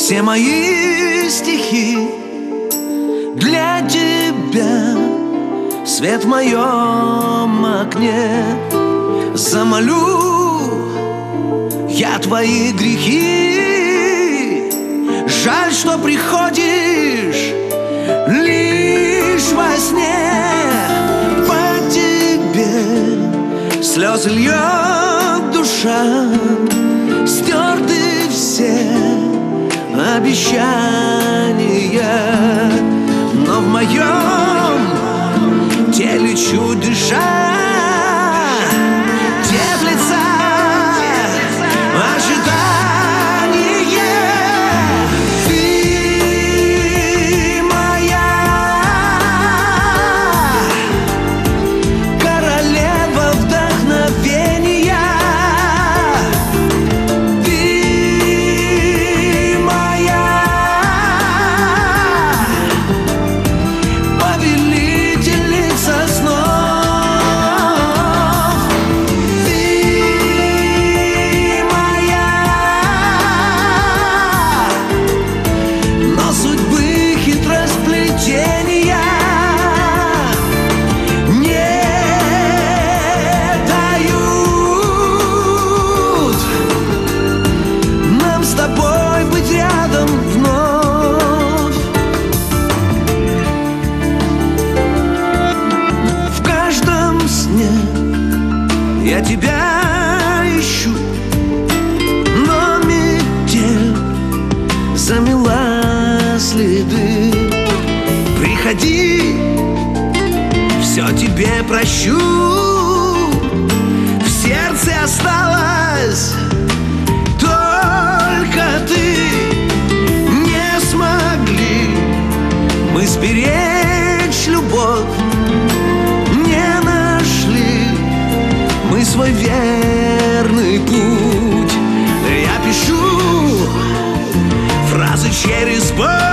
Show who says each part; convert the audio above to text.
Speaker 1: Все мои стихи для тебя. Свет в моем окне. Замолю я твои грехи. Жаль, что приходишь лишь во сне. По тебе слезы льет душа. Стерты все обещания, но в моем теле чуть дыша теплится ожидание. Ты моя королева вдохновения. Ты моя повелительница снов. Ты моя, но судьбы хитросплетения не дают нам с тобой быть рядом вновь. В каждом сне я тебя ищу, но метель замела следы. Приходи, все тебе прощу. В сердце осталась только ты. Не смогли мы сберечь любовь, не нашли мы свой верный путь. Я пишу фразы через боль.